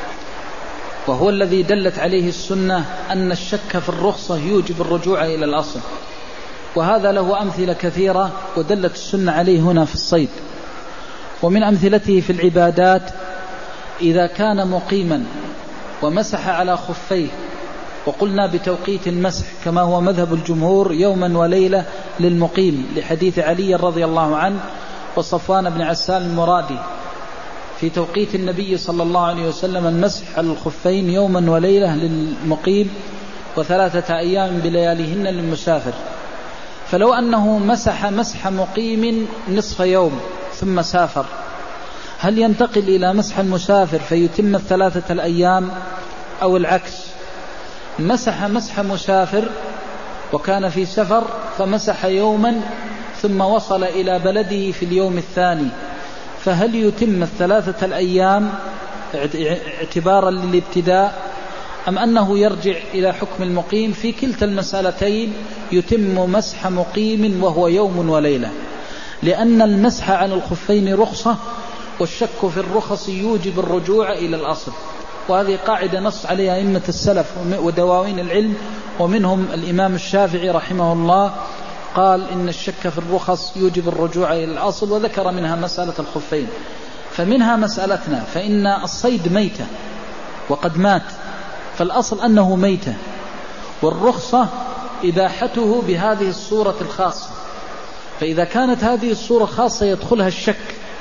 وهو الذي دلت عليه السنة أن الشك في الرخصة يوجب الرجوع إلى الأصل، وهذا له أمثلة كثيرة ودلت السنة عليه هنا في الصيد. ومن أمثلته في العبادات إذا كان مقيما ومسح على خفيه، وقلنا بتوقيت المسح كما هو مذهب الجمهور يوما وليلة للمقيم لحديث علي رضي الله عنه وصفوان بن عسال المرادي في توقيت النبي صلى الله عليه وسلم المسح على الخفين يوما وليلة للمقيم وثلاثة أيام بلياليهن للمسافر. فلو أنه مسح مسح مقيم نصف يوم ثم سافر، هل ينتقل إلى مسح المسافر فيتم الثلاثة الأيام أو العكس؟ مسح مسح مسافر وكان في سفر فمسح يوما ثم وصل إلى بلده في اليوم الثاني، فهل يتم الثلاثة الأيام اعتبارا للابتداء أم أنه يرجع إلى حكم المقيم؟ في كلتا المسألتين يتم مسح مقيم وهو يوم وليلة، لأن المسح على الخفين رخصة، والشك في الرخص يوجب الرجوع إلى الأصل. وهذه قاعدة نص عليها أئمة السلف ودواوين العلم، ومنهم الإمام الشافعي رحمه الله قال إن الشك في الرخص يوجب الرجوع إلى الأصل، وذكر منها مسألة الخفين. فمنها مسألتنا، فإن الصيد ميتة وقد مات، فالأصل أنه ميتة، والرخصة إباحته بهذه الصورة الخاصة. فإذا كانت هذه الصورة خاصة يدخلها الشك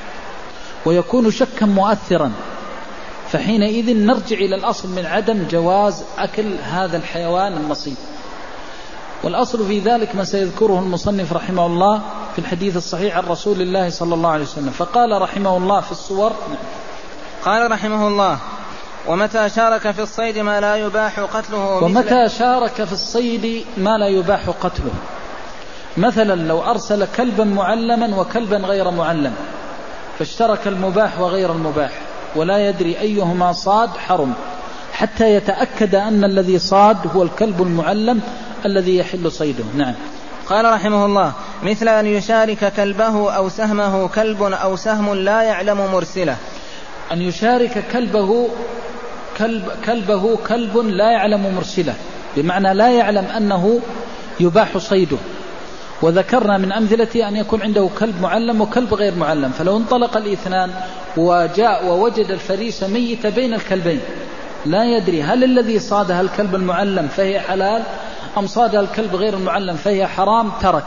ويكون شكا مؤثرا، فحينئذ نرجع إلى الأصل من عدم جواز أكل هذا الحيوان النصيب. والأصل في ذلك ما سيذكره المصنف رحمه الله في الحديث الصحيح عن رسول الله صلى الله عليه وسلم. فقال رحمه الله في الصور، قال رحمه الله: ومتى شارك في الصيد ما لا يباح قتله. ومتى شارك في الصيد ما لا يباح قتله، مثلا لو أرسل كلبا معلما وكلبا غير معلم، فاشترك المباح وغير المباح ولا يدري أيهما صاد حرم، حتى يتأكد أن الذي صاد هو الكلب المعلم الذي يحل صيده. نعم. قال رحمه الله: مثل أن يشارك كلبه أو سهمه كلب أو سهم لا يعلم مرسله. أن يشارك كلبه كلب كلبه كلب لا يعلم مرسله، بمعنى لا يعلم أنه يباح صيده. وذكرنا من أمثلة أن يكون عنده كلب معلم وكلب غير معلم، فلو انطلق الاثنان وجاء ووجد الفريسة ميتة بين الكلبين، لا يدري هل الذي صادها الكلب المعلم فهي حلال أم صادها الكلب غير المعلم فهي حرام، ترك.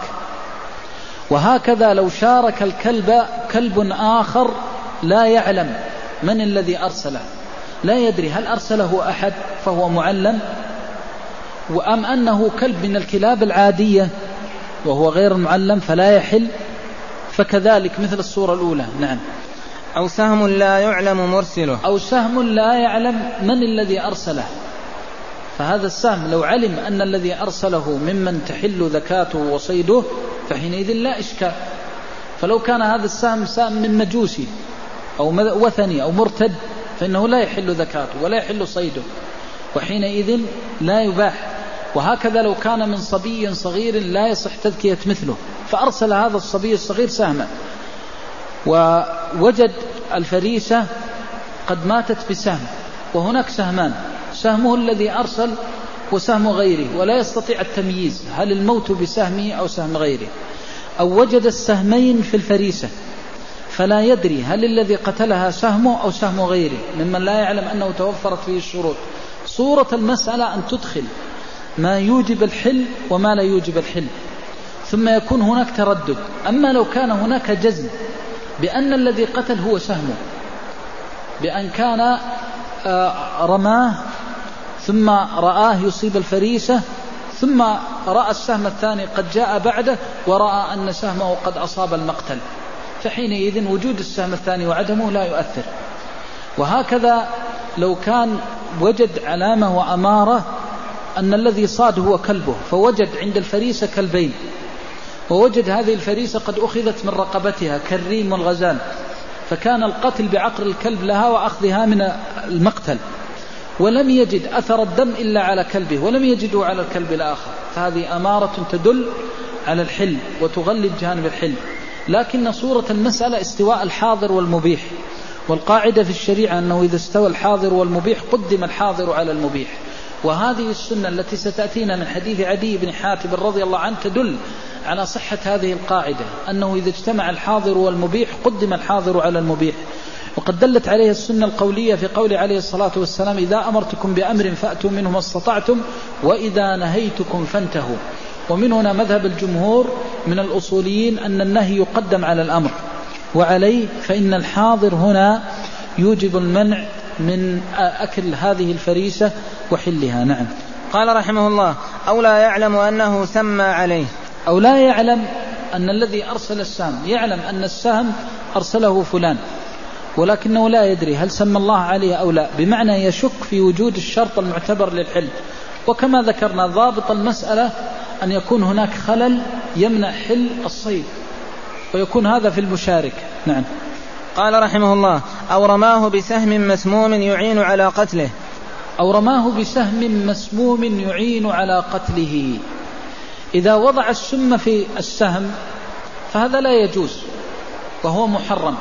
وهكذا لو شارك الكلب كلب آخر لا يعلم من الذي أرسله، لا يدري هل أرسله أحد فهو معلم وأم أنه كلب من الكلاب العادية وهو غير معلم فلا يحل، فكذلك مثل الصورة الأولى. نعم. أو سهم لا يعلم مرسله، أو سهم لا يعلم من الذي أرسله، فهذا السهم لو علم أن الذي أرسله ممن تحل ذكاته وصيده فحينئذ لا إشكال. فلو كان هذا السهم سهم من مجوسي أو وثني أو مرتد فإنه لا يحل ذكاته ولا يحل صيده، وحينئذ لا يباح. وهكذا لو كان من صبي صغير لا يصح تذكية مثله، فأرسل هذا الصبي الصغير سهما ووجد الفريسة قد ماتت بسهم، وهناك سهمان، سهمه الذي أرسل وسهم غيره، ولا يستطيع التمييز هل الموت بسهمه أو سهم غيره. أو وجد السهمين في الفريسة فلا يدري هل الذي قتلها سهمه أو سهم غيره ممن لا يعلم أنه توفرت فيه الشروط. صورة المسألة أن تدخل ما يوجب الحل وما لا يوجب الحل، ثم يكون هناك تردد. أما لو كان هناك جزم بأن الذي قتل هو سهمه، بأن كان رماه ثم رآه يصيب الفريسة ثم رأى السهم الثاني قد جاء بعده ورأى أن سهمه قد أصاب المقتل، فحينئذ وجود السهم الثاني وعدمه لا يؤثر. وهكذا لو كان وجد علامة وأمارة أن الذي صاد هو كلبه، فوجد عند الفريسة كلبين، ووجد هذه الفريسة قد أخذت من رقبتها كالريم والغزال، فكان القتل بعقر الكلب لها وأخذها من المقتل، ولم يجد أثر الدم إلا على كلبه ولم يجده على الكلب الآخر، فهذه أمارة تدل على الحل وتغلب جانب الحل. لكن صورة المسألة استواء الحاضر والمبيح، والقاعدة في الشريعة أنه إذا استوى الحاضر والمبيح قدم الحاضر على المبيح. وهذه السنة التي ستأتينا من حديث عدي بن حاتم رضي الله عنه تدل على صحة هذه القاعدة، أنه إذا اجتمع الحاضر والمبيح قدم الحاضر على المبيح. وقد دلت عليه السنة القولية في قول عليه الصلاة والسلام: إذا أمرتكم بأمر فأتوا منه ما استطعتم وإذا نهيتكم فانتهوا. ومن هنا مذهب الجمهور من الأصوليين أن النهي يقدم على الأمر، وعليه فإن الحاضر هنا يوجب المنع من أكل هذه الفريسة وحلها. نعم. قال رحمه الله: أو لا يعلم أنه سمى عليه، أو لا يعلم أن الذي أرسل السهم يعلم أن السهم أرسله فلان، ولكنه لا يدري هل سمى الله عليه أو لا، بمعنى يشك في وجود الشرط المعتبر للحل. وكما ذكرنا ضابط المسألة أن يكون هناك خلل يمنع حل الصيد، ويكون هذا في المشارك. نعم. قال رحمه الله: أو رماه بسهم مسموم يعين على قتله، أو رماه بسهم مسموم يعين على قتله. إذا وضع السم في السهم فهذا لا يجوز وهو محرم،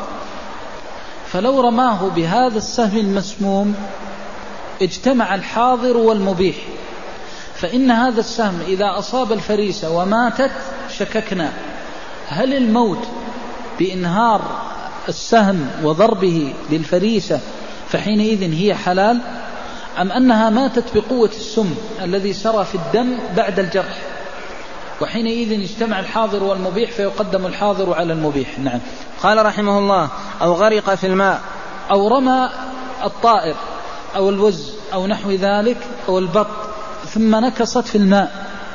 فلو رماه بهذا السهم المسموم اجتمع الحاضر والمبيح، فإن هذا السهم إذا أصاب الفريسة وماتت شككنا هل الموت بإنهار السهم وضربه للفريسة فحينئذ هي حلال، أم أنها ماتت بقوة السم الذي سرى في الدم بعد الجرح، وحينئذ اجتمع الحاضر والمبيح فيقدم الحاضر على المبيح. نعم. قال رحمه الله: أو غرق في الماء، أو رمى الطائر أو الوز أو نحو ذلك أو البط ثم نكصت في الماء،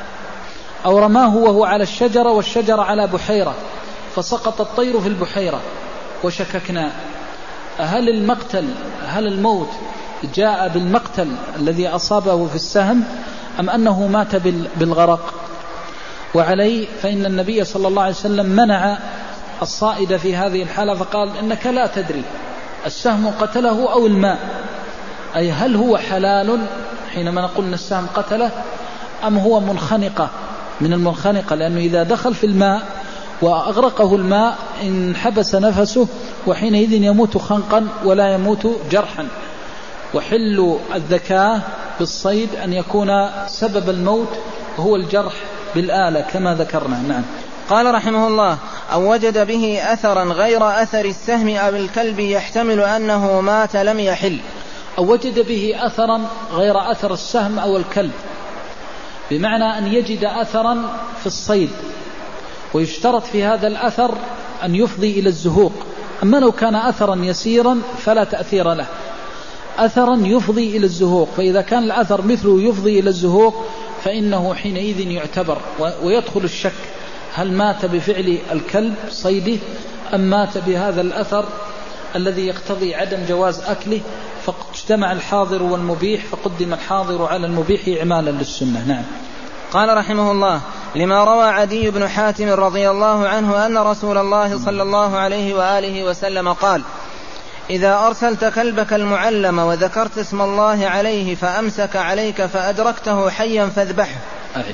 أو رماه وهو على الشجرة والشجرة على بحيرة فسقط الطير في البحيرة وشككنا هل المقتل هل الموت جاء بالمقتل الذي أصابه في السهم أم أنه مات بالغرق. وعليه فإن النبي صلى الله عليه وسلم منع الصائد في هذه الحالة فقال: إنك لا تدري السهم قتله أو الماء، أي هل هو حلال حينما نقول أن السهم قتله أم هو منخنقة من المنخنقة، لأنه إذا دخل في الماء وأغرقه الماء انحبس نفسه وحينئذ يموت خنقا ولا يموت جرحا. وحل الذكاء بالصيد أن يكون سبب الموت هو الجرح بالآلة كما ذكرنا. نعم. قال رحمه الله: أو وجد به أثرا غير أثر السهم أو الكلب يحتمل أنه مات لم يحل. أو وجد به أثرا غير أثر السهم أو الكلب، بمعنى أن يجد أثرا في الصيد، ويشترط في هذا الأثر أن يفضي إلى الزهوق. أما لو كان أثرا يسيرا فلا تأثير له، أثرا يفضي إلى الزهوق، فإذا كان الأثر مثله يفضي إلى الزهوق فإنه حينئذ يعتبر ويدخل الشك هل مات بفعل الكلب صيده أم مات بهذا الأثر الذي يقتضي عدم جواز أكله، فاجتمع الحاضر والمبيح فقدم الحاضر على المبيح إعمالا للسنة. نعم. قال رحمه الله: لما روى عدي بن حاتم رضي الله عنه أن رسول الله صلى الله عليه وآله وسلم قال: إذا أرسلت كلبك المعلم وذكرت اسم الله عليه فأمسك عليك فأدركته حيا فاذبحه. أعد.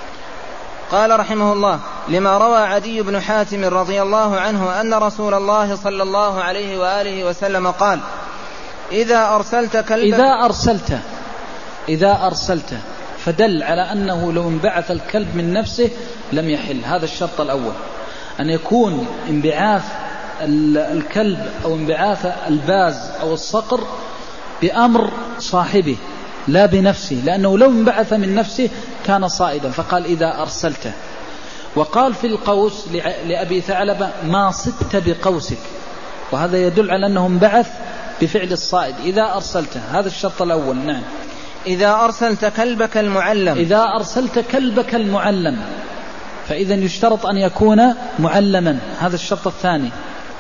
قال رحمه الله: لما روى عدي بن حاتم رضي الله عنه أن رسول الله صلى الله عليه وآله وسلم قال: إذا أرسلت كلبك إذا أرسلت إذا أرسلت فدل على أنه لو انبعث الكلب من نفسه لم يحل. هذا الشرط الأول، أن يكون انبعاث الكلب أو انبعاث الباز أو الصقر بأمر صاحبه لا بنفسه، لأنه لو انبعث من نفسه كان صائدا، فقال إذا أرسلته. وقال في القوس لأبي ثعلبة: ما صدت بقوسك، وهذا يدل على أنه انبعث بفعل الصائد. إذا أرسلته، هذا الشرط الأول. نعم. إذا أرسلت كلبك المعلم، إذا أرسلت كلبك المعلم، فإذا يشترط أن يكون معلما، هذا الشرط الثاني.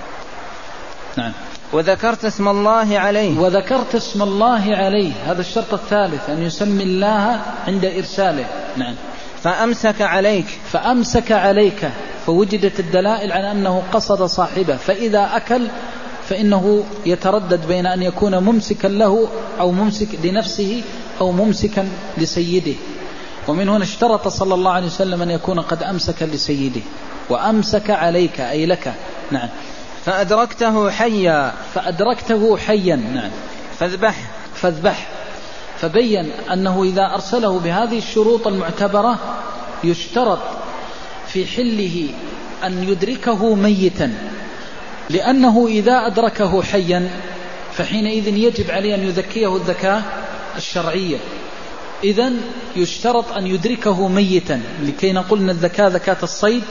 نعم. وذكرت اسم الله عليه، وذكرت اسم الله عليه، هذا الشرط الثالث، أن يسمي الله عند إرساله. نعم. فأمسك عليك، فأمسك عليك، فوجدت الدلائل على أنه قصد صاحبه، فإذا أكل فإنه يتردد بين أن يكون ممسكا له أو ممسك لنفسه أو ممسكا لسيده. ومن هنا اشترط صلى الله عليه وسلم أن يكون قد أمسك لسيده، وأمسك عليك أي لك. نعم. فأدركته حيا فأدركته حيا. نعم. فاذبح فاذبح فبين أنه إذا أرسله بهذه الشروط المعتبرة يشترط في حله أن يدركه ميتا، لأنه إذا أدركه حيا فحينئذ يجب عليه أن يذكيه الذكاء الشرعية. إذن يشترط أن يدركه ميتا، لكي نقول أن الذكاء ذكاة الصيد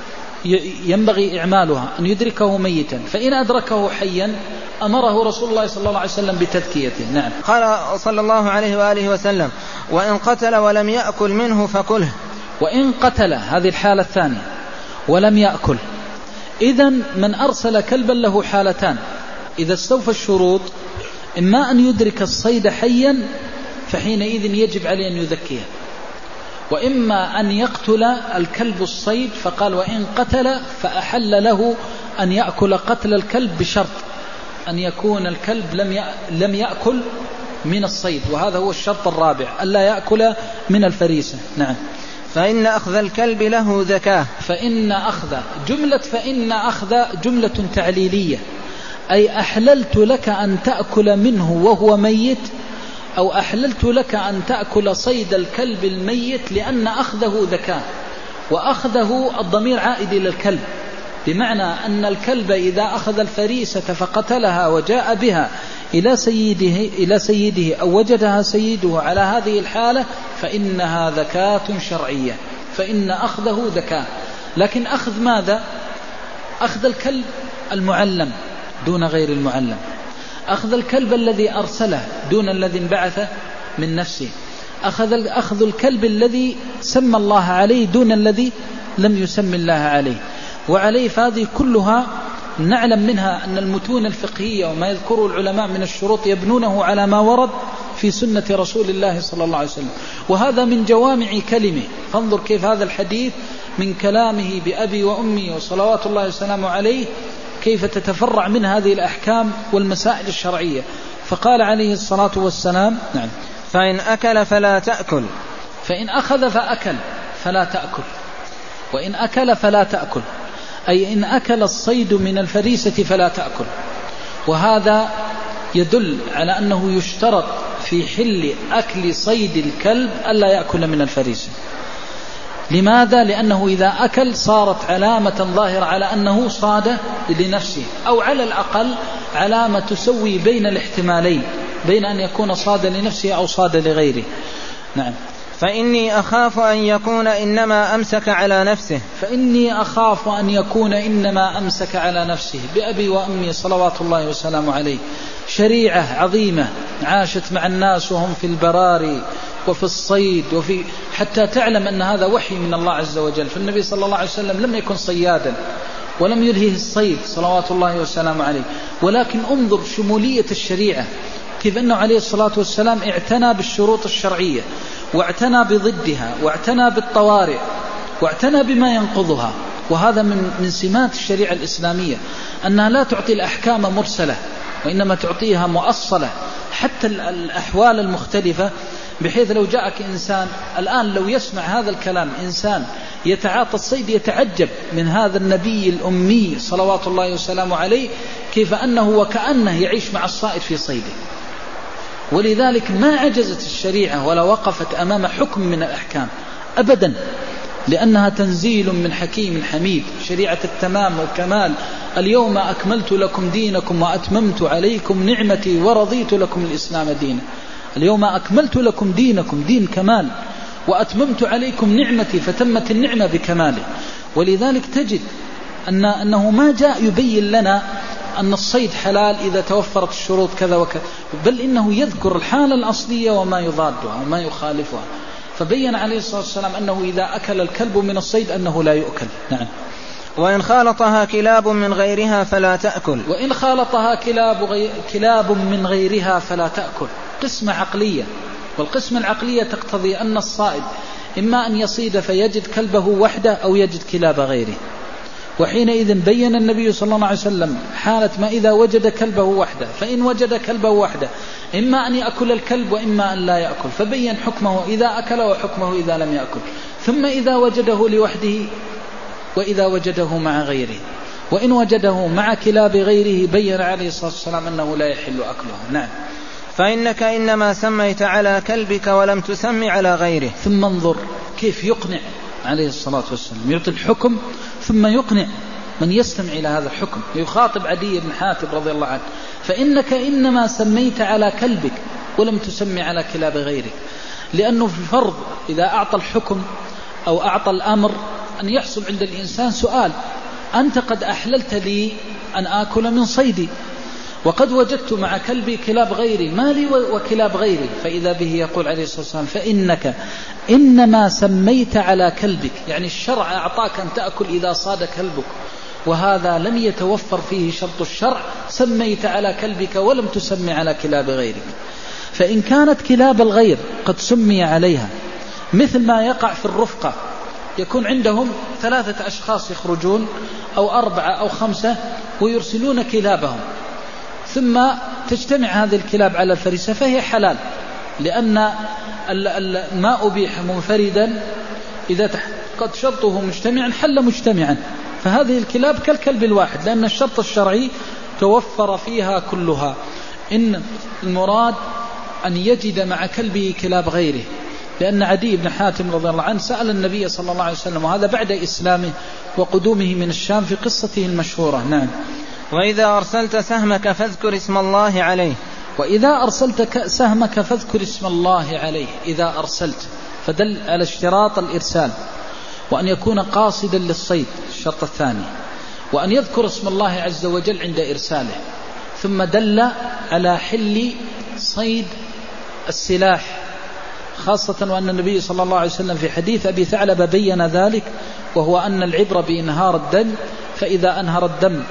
ينبغي إعمالها، أن يدركه ميتا. فإن أدركه حيا أمره رسول الله صلى الله عليه وسلم بتذكيته. نعم. قال صلى الله عليه وآله وسلم: وإن قتل ولم يأكل منه فكله. وإن قتل، هذه الحالة الثانية، ولم يأكل. إذن من أرسل كلبا له حالتان إذا استوفى الشروط: إما أن يدرك الصيد حيا فحينئذ يجب عليه أن يذكيه، وإما أن يقتل الكلب الصيد، فقال: وإن قتل فأحل له أن يأكل قتل الكلب بشرط أن يكون الكلب لم يأكل من الصيد، وهذا هو الشرط الرابع، ألا يأكل من الفريسة. نعم. فإن أخذ الكلب له ذكاة. فإن أخذ، جملة فإن أخذ جملة تعليلية، أي أحللت لك أن تأكل منه وهو ميت، أو أحللت لك أن تأكل صيد الكلب الميت، لأن أخذه ذكاء، وأخذه الضمير عائد إلى الكلب، بمعنى أن الكلب إذا أخذ الفريسة فقتلها وجاء بها إلى سيده إلى سيده أو وجدها سيده على هذه الحالة فإنها ذكاة شرعية، فإن أخذه ذكاء. لكن أخذ ماذا؟ أخذ الكلب المعلم دون غير المعلم، أخذ الكلب الذي أرسله دون الذي انبعث من نفسه، أخذ أخذ الكلب الذي سمى الله عليه دون الذي لم يسمي الله عليه وعليه. فهذه كلها نعلم منها أن المتون الفقهية وما يذكره العلماء من الشروط يبنونه على ما ورد في سنة رسول الله صلى الله عليه وسلم، وهذا من جوامع كلمه. فانظر كيف هذا الحديث من كلامه بأبي وأمي وصلوات الله وسلامه عليه كيف تتفرع من هذه الأحكام والمسائل الشرعية. فقال عليه الصلاة والسلام: نعم، فإن أكل فلا تأكل. فإن أخذ فأكل فلا تأكل، وإن أكل فلا تأكل، أي إن أكل الصيد من الفريسة فلا تأكل. وهذا يدل على أنه يشترط في حل أكل صيد الكلب ألا يأكل من الفريسة. لماذا؟ لأنه إذا أكل صارت علامة ظاهرة على أنه صاد لنفسه، أو على الأقل علامة تسوي بين الاحتمالين، بين أن يكون صاد لنفسه أو صاد لغيره. نعم. فإني أخاف أن يكون إنما أمسك على نفسه. فإني أخاف أن يكون إنما أمسك على نفسه. بأبي وأمي صلوات الله وسلامه عليه، شريعة عظيمة عاشت مع الناس وهم في البراري وفي الصيد، وفي حتى تعلم أن هذا وحي من الله عز وجل. فالنبي صلى الله عليه وسلم لم يكن صيادا ولم يلهه الصيد صلوات الله وسلامه عليه، ولكن انظر شمولية الشريعة، كيف أنه عليه الصلاة والسلام اعتنى بالشروط الشرعية، واعتنى بضدها، واعتنى بالطوارئ، واعتنى بما ينقضها. وهذا من من سمات الشريعة الإسلامية، أنها لا تعطي الأحكام مرسلة، وإنما تعطيها مؤصلة، حتى الأحوال المختلفة، بحيث لو جاءك إنسان الآن لو يسمع هذا الكلام إنسان يتعاطى الصيد يتعجب من هذا النبي الأمي صلوات الله وسلامه عليه، كيف أنه وكأنه يعيش مع الصائد في صيده. ولذلك ما عجزت الشريعة ولا وقفت أمام حكم من الأحكام أبدا، لأنها تنزيل من حكيم حميد، شريعة التمام والكمال. اليوم أكملت لكم دينكم وأتممت عليكم نعمتي ورضيت لكم الإسلام دينا. اليوم أكملت لكم دينكم، دين كمال، وأتممت عليكم نعمتي، فتمت النعمة بكماله. ولذلك تجد أن أنه ما جاء يبين لنا أن الصيد حلال إذا توفرت الشروط كذا وكذا، بل إنه يذكر الحالة الأصلية وما يضادها وما يخالفها. فبين عليه الصلاة والسلام أنه إذا أكل الكلب من الصيد أنه لا يؤكل. نعم. وإن خالطها كلاب من غيرها فلا تأكل. وإن خالطها كلاب, غي... كلاب من غيرها فلا تأكل. قسمة عقلية، والقسمة العقلية تقتضي أن الصائد إما أن يصيد فيجد كلبه وحده أو يجد كلاب غيره. وحينئذ بين النبي صلى الله عليه وسلم حالة ما إذا وجد كلبه وحده، فإن وجد كلبه وحده إما أن يأكل الكلب وإما أن لا يأكل، فبين حكمه إذا أكل وحكمه إذا لم يأكل، ثم إذا وجده لوحده وإذا وجده مع غيره، وإن وجده مع كلاب غيره بين عليه الصلاة والسلام أنه لا يحل أكلها. نعم. فإنك إنما سميت على كلبك ولم تسمي على غيره. ثم انظر كيف يقنع عليه الصلاة والسلام، يعطي الحكم ثم يقنع من يستمع إلى هذا الحكم، يخاطب عدي بن حاتم رضي الله عنه: فإنك إنما سميت على كلبك ولم تسمي على كلاب غيرك. لأنه في الفرض إذا أعطى الحكم أو أعطى الأمر أن يحصل عند الإنسان سؤال: أنت قد أحللت لي أن آكل من صيدي، وقد وجدت مع كلبي كلاب غيري، ما لي وكلاب غيري. فإذا به يقول عليه الصلاة والسلام: فإنك إنما سميت على كلبك، يعني الشرع أعطاك أن تأكل إذا صاد كلبك، وهذا لم يتوفر فيه شرط الشرع، سميت على كلبك ولم تسمي على كلاب غيرك. فإن كانت كلاب الغير قد سمي عليها، مثل ما يقع في الرفقة، يكون عندهم ثلاثة أشخاص يخرجون أو أربعة أو خمسة ويرسلون كلابهم، ثم تجتمع هذه الكلاب على الفريسة فهي حلال، لأن ما أبيح منفردا إذا قد شرطه مجتمعا حل مجتمعا، فهذه الكلاب كالكلب الواحد، لأن الشرط الشرعي توفر فيها كلها. إن المراد أن يجد مع كلبه كلاب غيره، لأن عدي بن حاتم رضي الله عنه سأل النبي صلى الله عليه وسلم، وهذا بعد إسلامه وقدومه من الشام في قصته المشهورة. نعم. وإذا أرسلت سهمك فاذكر اسم الله عليه. وإذا أرسلت سهمك فاذكر اسم الله عليه. إذا أرسلت فدل على اشتراط الإرسال، وأن يكون قاصدا للصيد الشرط الثاني، وأن يذكر اسم الله عز وجل عند إرساله، ثم دل على حل صيد السلاح، خاصة وأن النبي صلى الله عليه وسلم في حديث أبي ثعلبة بين ذلك، وهو أن العبرة بإنهار الدم، فإذا أنهر الدم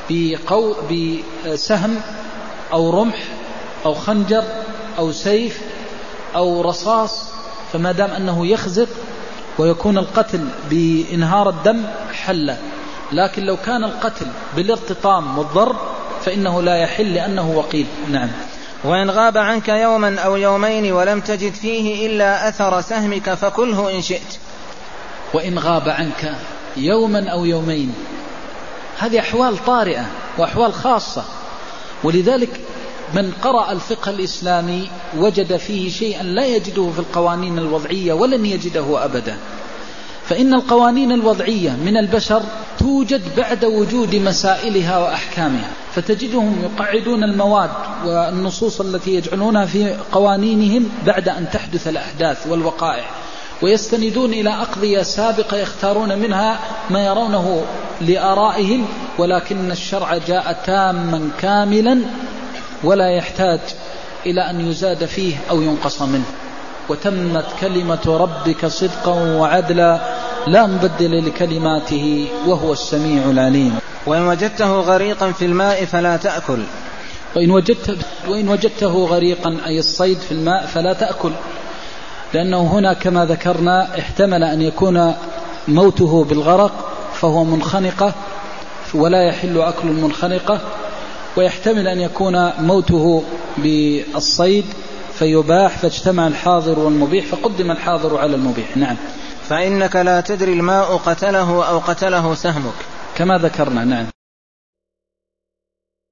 بسهم أو رمح أو خنجر أو سيف أو رصاص، فما دام أنه يخزق ويكون القتل بإنهار الدم حل. لكن لو كان القتل بالارتطام والضرب فإنه لا يحل لأنه وقيل. نعم. وإن غاب عنك يوما أو يومين ولم تجد فيه إلا أثر سهمك فكله إن شئت. وإن غاب عنك يوما أو يومين، هذه أحوال طارئة وأحوال خاصة، ولذلك من قرأ الفقه الإسلامي وجد فيه شيئا لا يجده في القوانين الوضعية ولن يجده أبدا. فإن القوانين الوضعية من البشر توجد بعد وجود مسائلها وأحكامها، فتجدهم يقعدون المواد والنصوص التي يجعلونها في قوانينهم بعد أن تحدث الأحداث والوقائع، ويستندون إلى أقضية سابقة يختارون منها ما يرونه لآرائهم، ولكن الشرع جاء تاما كاملا ولا يحتاج إلى أن يزاد فيه أو ينقص منه. وتمت كلمة ربك صدقا وعدلا لا مبدل لكلماته وهو السميع العليم. وإن وجدته غريقا في الماء فلا تأكل. وإن, وجدت وإن وجدته غريقا أي الصيد في الماء فلا تأكل، لأنه هنا كما ذكرنا احتمل أن يكون موته بالغرق فهو منخنقة ولا يحل أكل المنخنقة، ويحتمل أن يكون موته بالصيد فيباح، فاجتمع الحاضر والمبيح فقدم الحاضر على المبيح. نعم. فإنك لا تدري الماء قتله أو قتله سهمك، كما ذكرنا. نعم.